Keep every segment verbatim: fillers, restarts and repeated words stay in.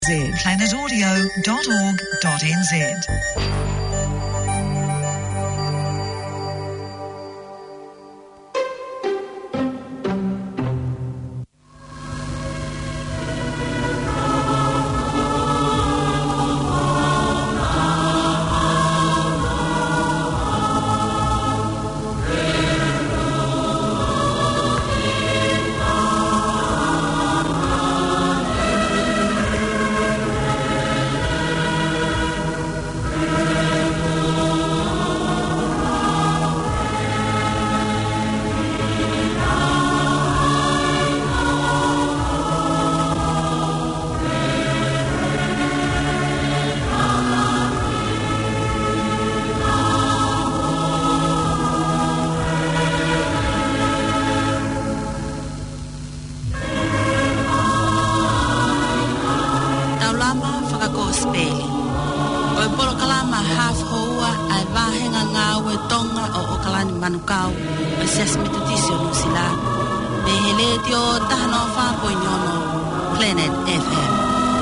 planet audio dot org dot n z. Planet F M.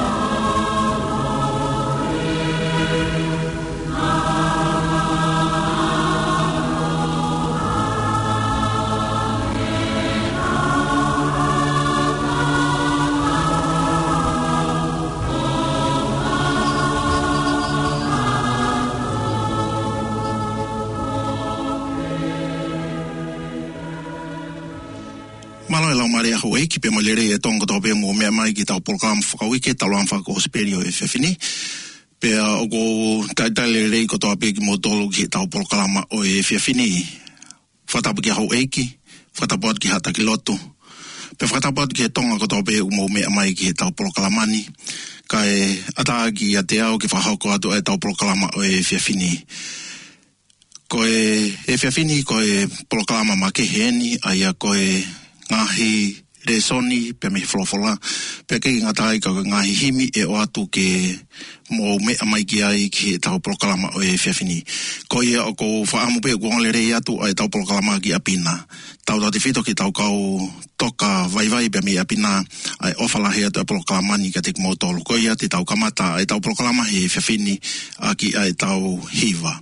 Hoi ki pe malere e tonga tau pe mo mea mai ki tau programa whakawike tau lan whako Superior F F ni pe o ko taitale rei ko tau pe ki mo tolu ki tau programa o F F ni whatapu ki hau eiki whatapu ki hata ki loto pe whatapu ki he tonga ko tau pe mo mea mai ki tau programa ni ka e ata ki a te au ki whahoko atu e tau programa o F F ni ko e F F ni ko e programa ma ke heni aia ko e ngahi resoni pe me flofola pe ke ngatai ka ngahi himi e o atu ke mo me mai ki ai ki tau programa o F F ni ko ia o ko faamu pe ko le rei atu ai tau programa ki apina tau tau te fito ki tau kau toka vai vai pe me apina ai ofala he atu programa ni ka te mo tolu ko ia te tau kamata ai tau programa he F F ni aki ai tau hiva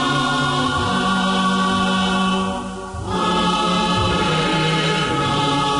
Oh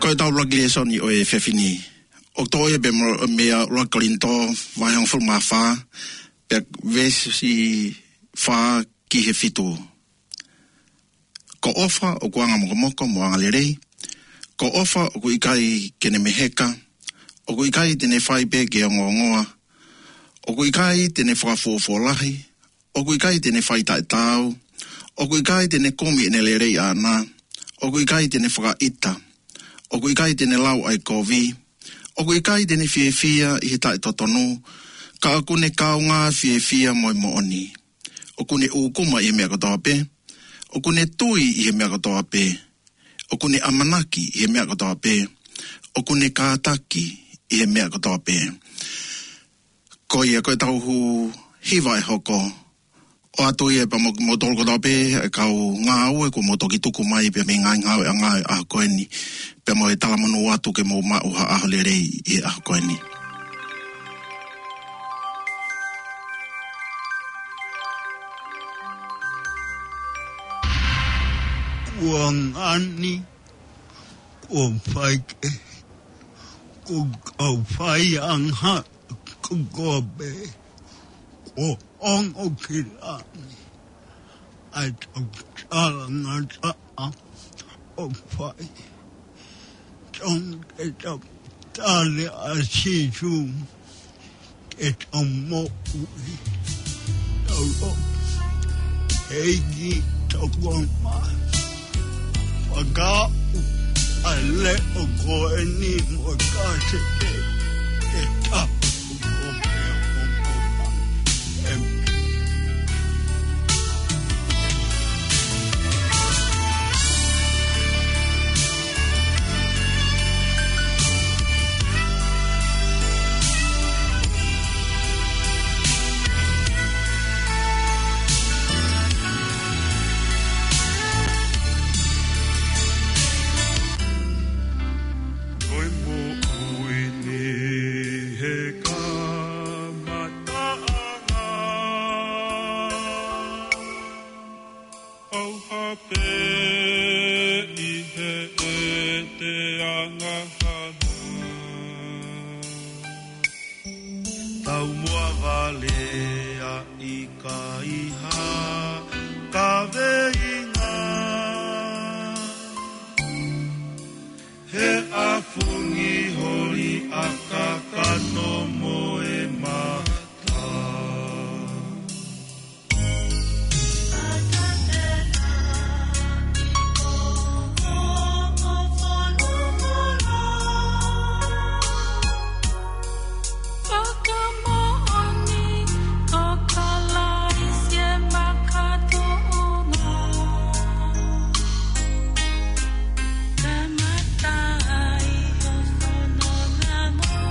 Koe tau lagi soni o e whewhini. O tō e be mea rokalinto wahang whulma wha, pe vesi wha ki he whitu. Ko ofa o kuanga mokomoko mo anga lerei, ko ofa o ku ikai kene meheka, o ku ikai tene whai pe ke ongo ongoa, o ku ikai tene whakafuofolahi, o ku ikai tene whai tae tau, o ku ikai tene komi ene lerei ana, o ku ikai tene whakaita, o ku ikai tene lau ai kovi, o ku ikai tene fie fia i he tae totonu, ka akune kaunga fie fia moi mooni. O kune ukuma i he mea katoa pe, o kune tui i he mea katoa pe, o kune amanaki i he mea katoa pe, o kune kātaki i he mea katoa pe. Ko ia koe tau hu hiwa e hoko, o atu ia pa mo tolu katoa pe, e kau ngā ue ko mo toki tuku mai pe me ngai ngau e ngai a koeni, pe mo e talamanu atu ke mo mau ha ahole rei i a koeni. Kuangani, ko whaike, ko kau whai angha, ko gobe, ko ongo ki rani, ai tau tālanga taa, o whai, tong ke tau tāle a sisu, ke tau mo ui, tau o, heigi tau kongai, Agau ale o koe ni mo kase te te tapu o mea o mea em. Tamatai, oh, no, no, no.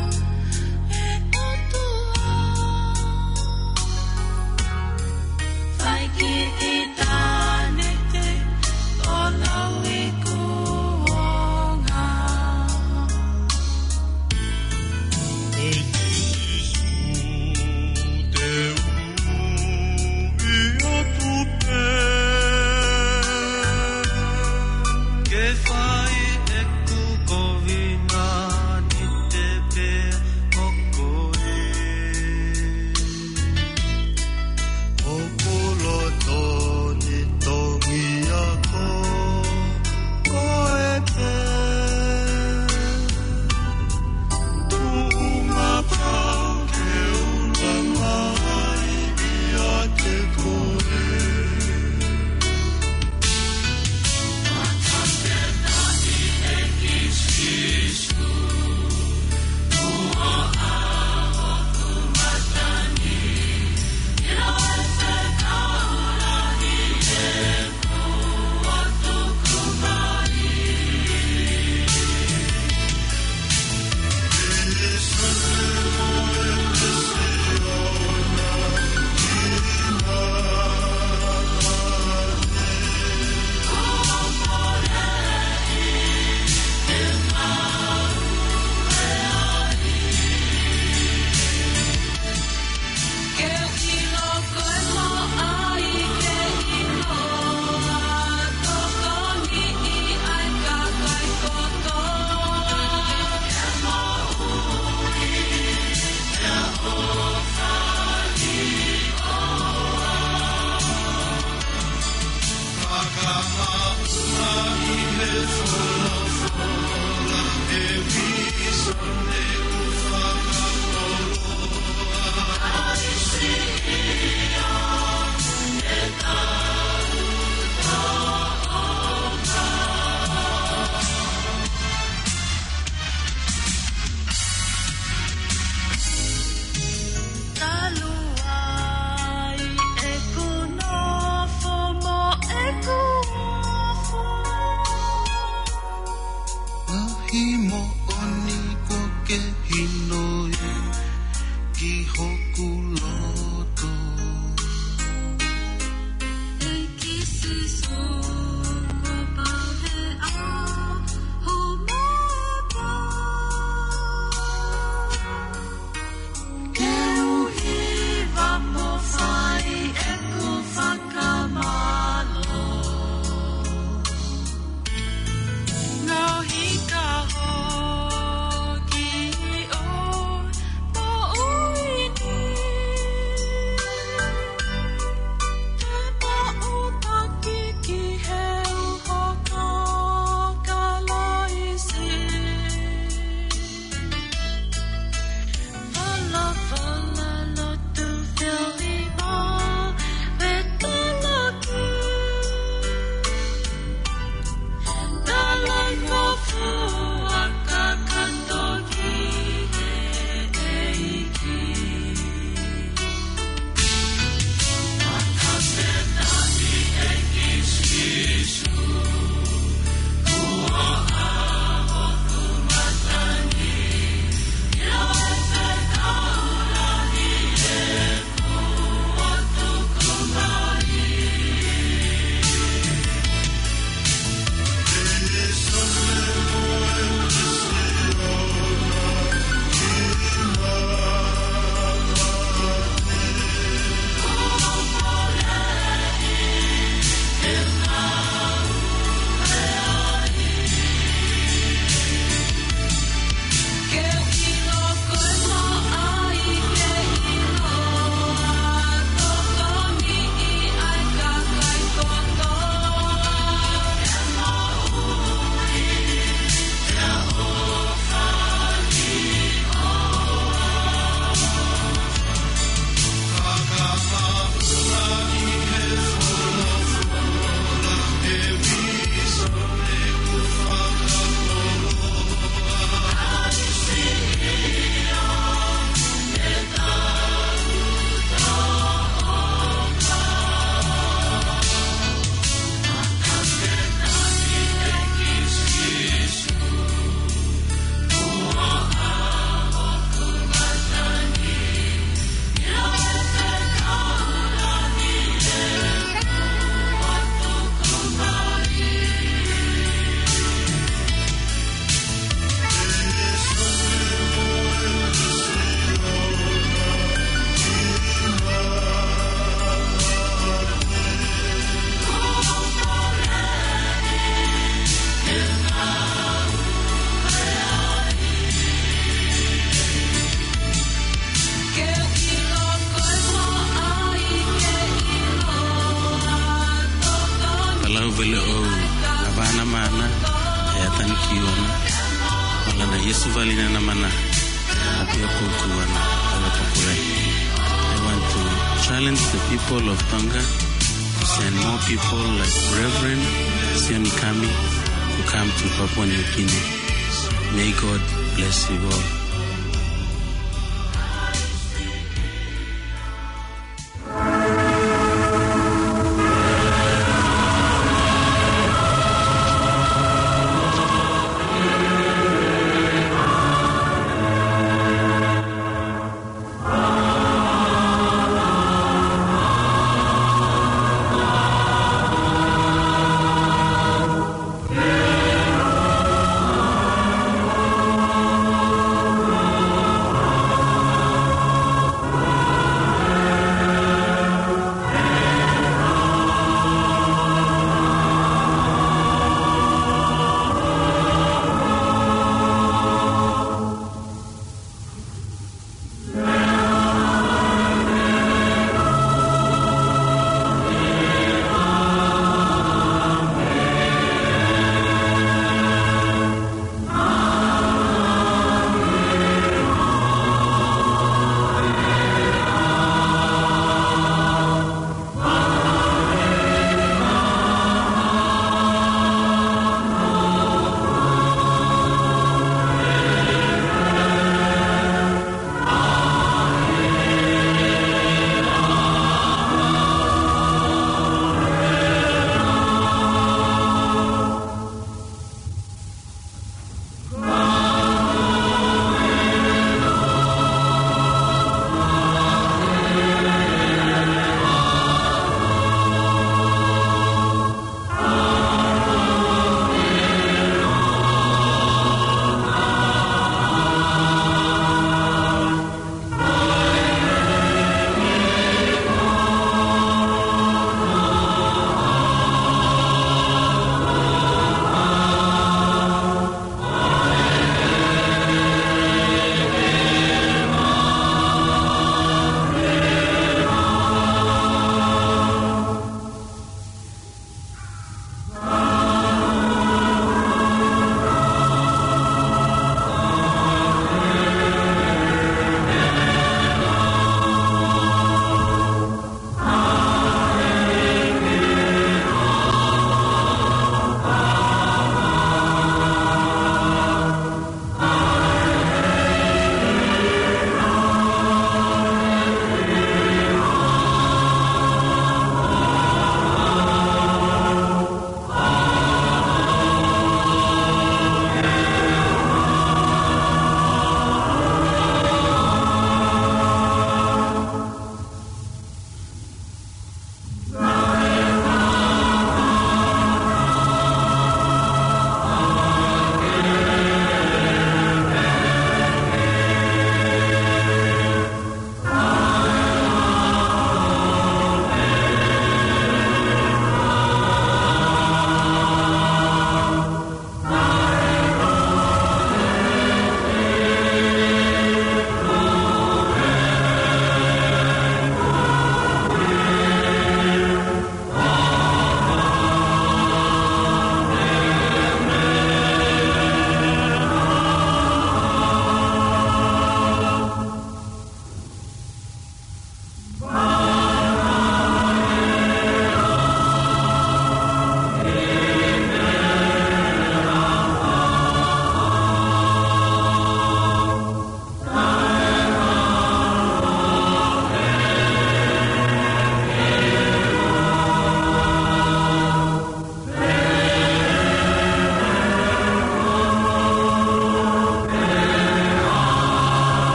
barikiwa wala na Yesu valina na mana apia kukuwana wala pakure. I want to challenge the people of Tonga to send more people like Reverend Sioni Kami to come to Papua New Guinea. May God bless you all.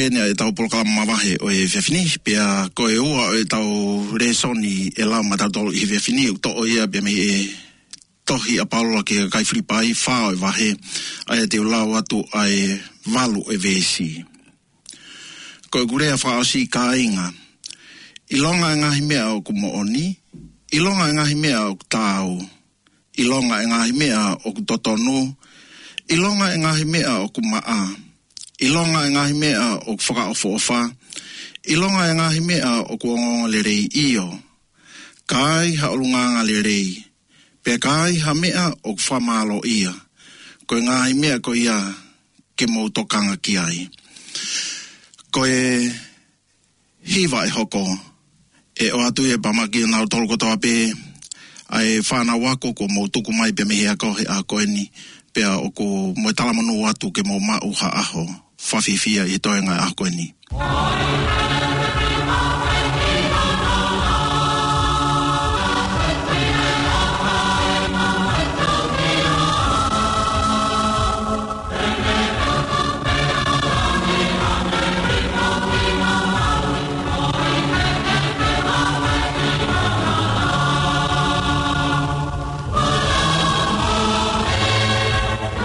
pēnea e tau polkalama mawahe o e whiawhini, pia ko e ua o e tau resoni e lau matatolo i whiawhini, u to o ia pia me e tohi a paulola ke kai whiripai, whao e wahe, ai te ulau atu ai walu e vesi. Ko e kurea whao si ka inga, i longa e ngahi mea o kumooni, i longa e ngahi mea o tāu, i longa e ngahi mea o kutotonu, i longa e ngahi mea o kumaa, i longa e ngahi mea o whakaofoofa, i longa e ngahi mea o kuongonga le rei io, kai haolunganga le rei, pe kai ha mea o whamalo ia, ko e ngahi mea ko ia ke mautokanga ki ai. Ko e hiwa e hoko, e o atu e pamaki o nau tolu kotoa pe, ai whana wako ko mautuku mai pe mehe a kohe a koe ni, pea o ko moe talamanu atu ke mo mau ha aho, whawhiwhia i toenga a koe ni.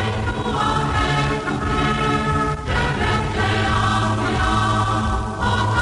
Oh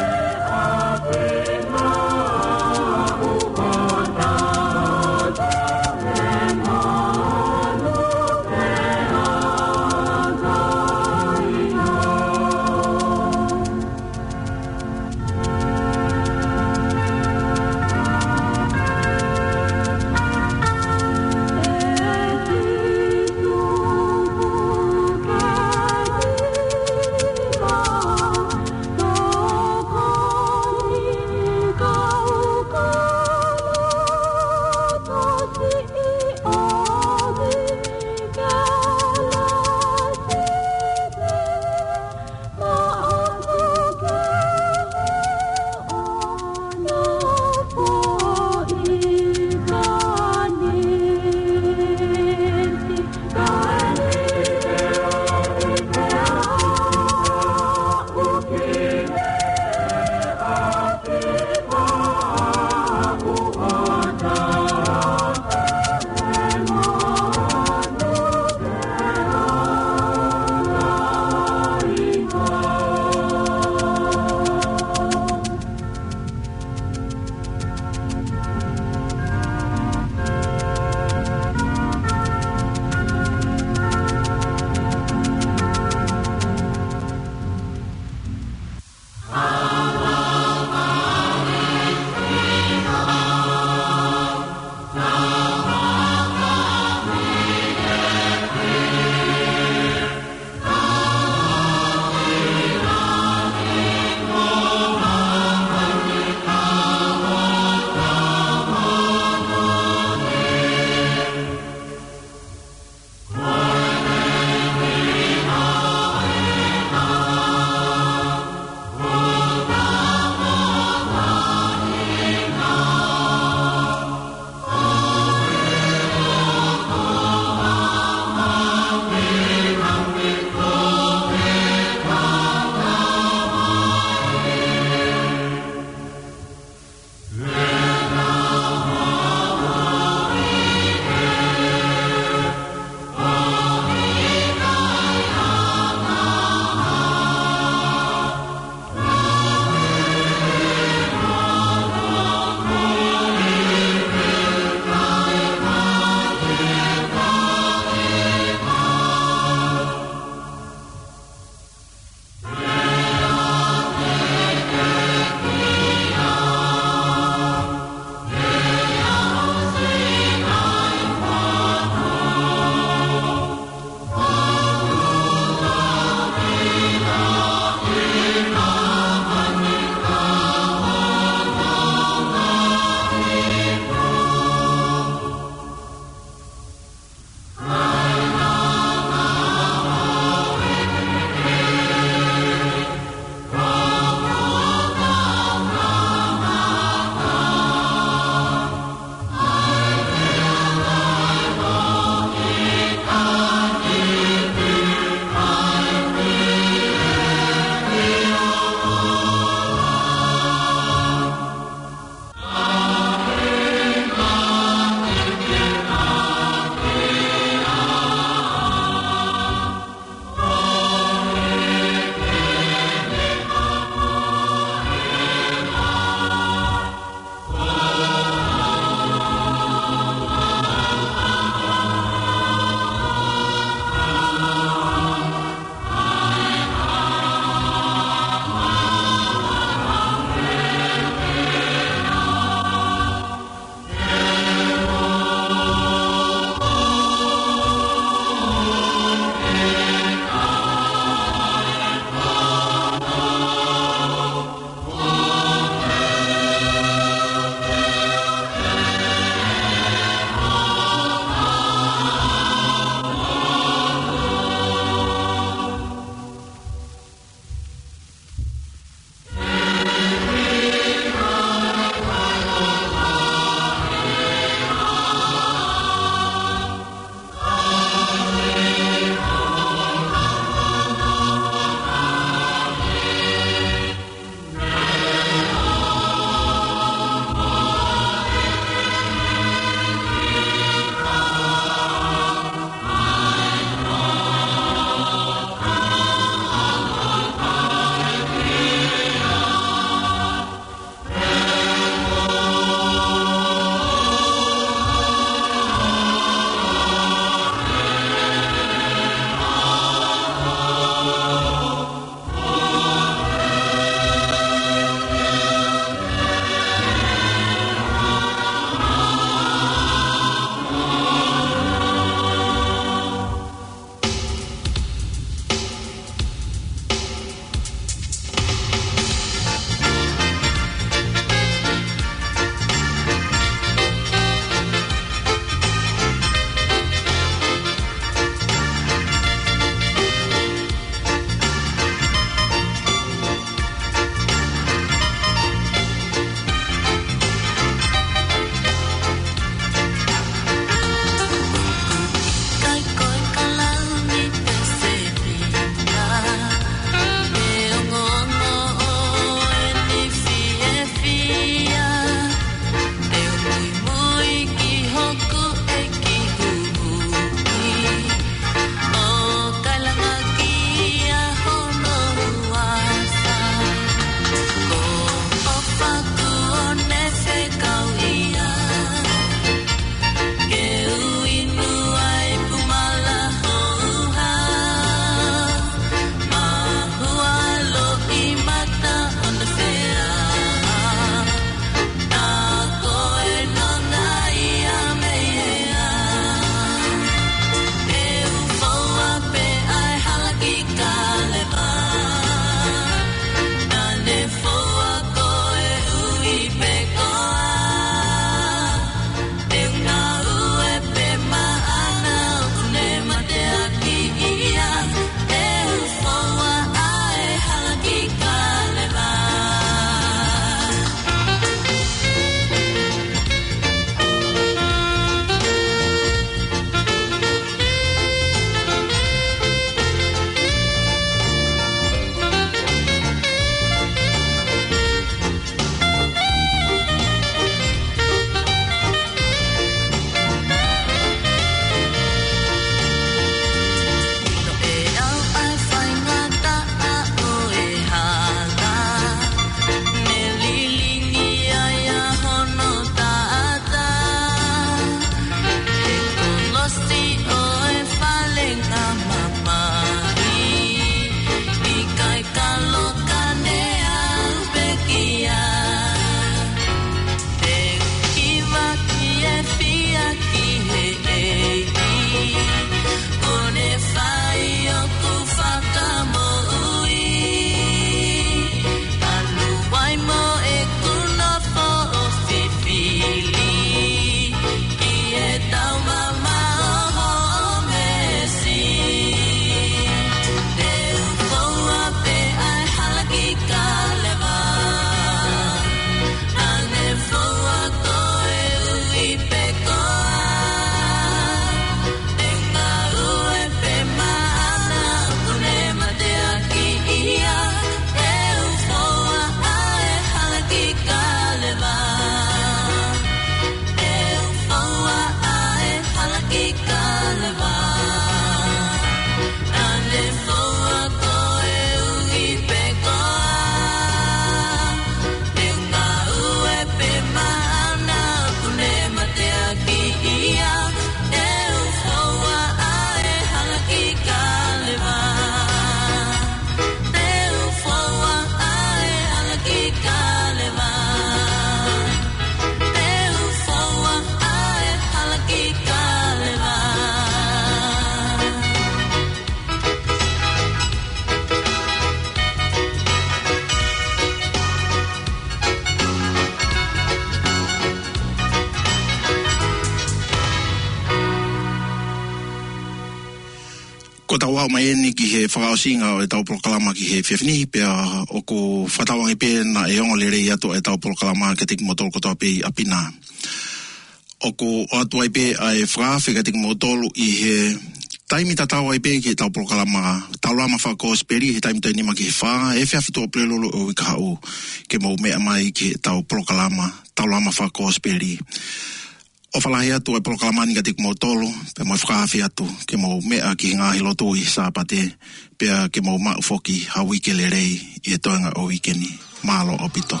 Ko tawa mai ni ki he whakaosinga o e tau proklama ki he whiawhini, pia o ko whatawangi pe na e ongo le rei ato e tau proklama ke tiki motolo kotoa pe apina. O ko o atu ai pe a e whakawhi ke tiki motolo i he taimi ta tau ai pe ki tau proklama taulama whako speri he taimi ta nima ki he wha e whiawhi tō plelolo o wika o ke mau mea mai ki tau proklama taulama whako speri. O whalahi atu e proklama ni ka tiki motolo pe mai whakawhi atu ke mau mea ki ngahi loto i sāpate pia ke mau mau foki hawi ke le rei i e toenga o wikeni malo o pito.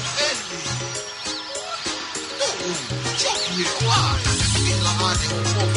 Wow.